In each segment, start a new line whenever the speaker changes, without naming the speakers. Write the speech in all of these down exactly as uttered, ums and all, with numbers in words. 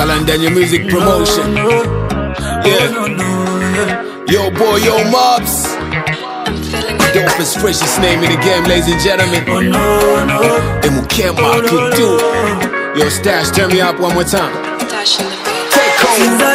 Kalandanya Music Promotion. Yeah. Yo boy, yo mobs. Dopest, freshest name in the game, ladies and gentlemen. And we can't mark it, do. Yo Stash, turn me up one more time. Take over.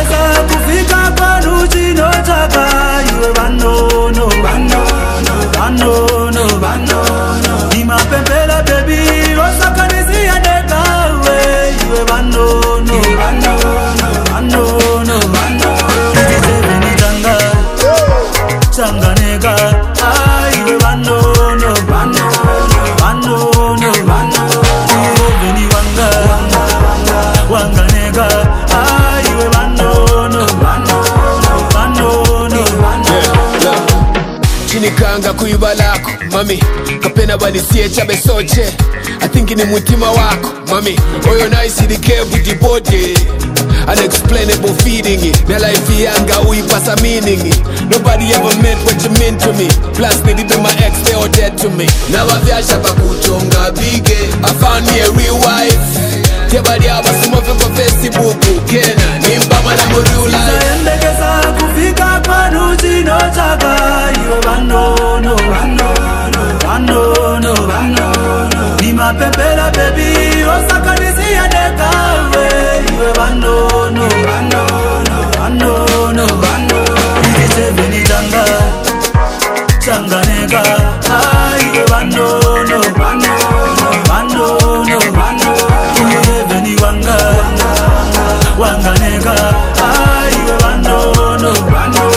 Chinikanga kuiba lako mami kapena banisiye chabe soche I think ni mutima wako mami oyo nice the care with the body unexplainable feeding it na life yanga uipasa meaning it nobody ever meant what you meant to me plus they be my ex they all dead to me na bavyasha bakuchonga bige I found me a real wife tebali abasuma fe kwa Facebook kena nimba mana mo real life
endekeza kufika kwanu chino chaka iwe bano no bano no bano no bano no ni mapepela baby osakanisi ya dekawe iwe bano no bano no bano no bano ni seveni tanga tanga nega iwe bano no bano no bano no bano ni seveni wanga wanga nega iwe bano no bano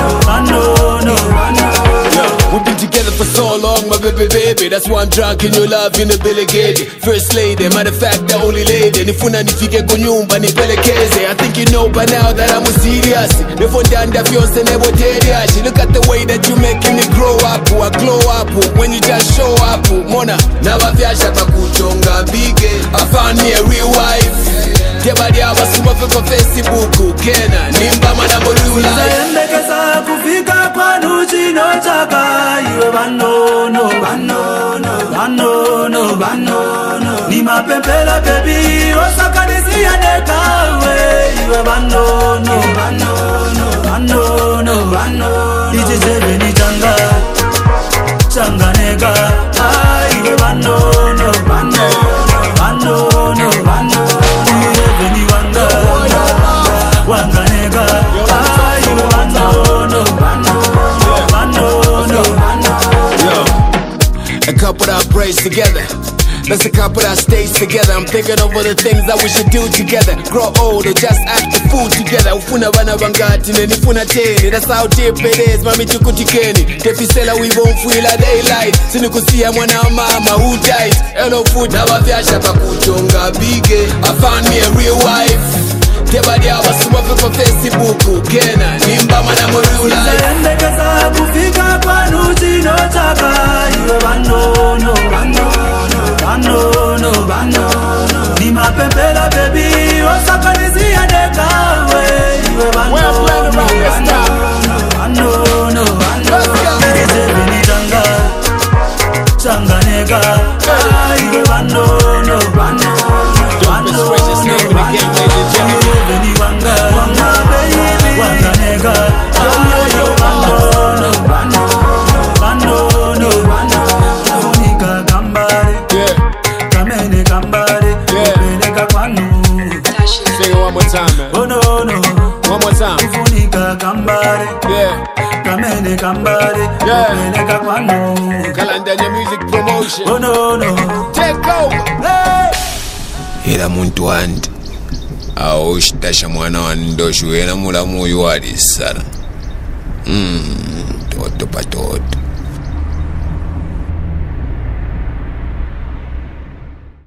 we've been together for so long, my baby, baby. That's why I'm drunk in your love in the Billy Gate. First lady, matter of fact, the only lady. Nifuna nifike kunyumba nipelekeze. I think you know by now that I'm serious. Nifundanda fiance nebo teriashi. Look at the way that you making me grow up, I glow up when you just show up. Mona, navavyasha pakuchonga bige. I found me a real wife. Tebali abasuma fe kwa Facebook kena nimba mana morula.
Endekeza kufika kwanu chino chaka iwe bano no bano no bano no bano no ni mapepela baby osakanisi ya dekawe iwe bano no bano no bano no bano ije seveni tanga tanga nega iwe bano no bano bano no bano seveni wanga wanga nega iwe bano no bano
a couple that prays together. That's a couple that stays together. I'm thinking over the things that we should do together. Grow old or just act the fool together. Ufuna bana bangati neni funa teni. That's how deep it is, mami chukutikeni. Tefisela we won't feel a daylight. Sinikusia mwana mama who died. Hello food na wavyasha pakuchonga bige. I found me a real wife. Tebali abasuma fe kwa Facebook kena nimba mana mo real life.
Endekeza kufika kwanu chino chaka iwe bano no bano no bano no bano no ni mapepela baby osakanisi ya dekawe iwe bano no bano no bano seveni tanga tanga nega iwe bano no bano
Dopest, freshest name in the game, ladies and gentlemen.
wanga wanga baby wanga nega yo bano no bano bano no bano unika gambare
yeah
kamene gambare peleka kwanu
sing it one more time man
oh no no
one more time
unika gambare
yeah
kamene gambare peleka kwanu
Kalandanya Music Promotion
oh no no
take over
hey
ila muntu wandi awo shitasha mwana wa ndoshu ela mulamu uyu wali sala mm.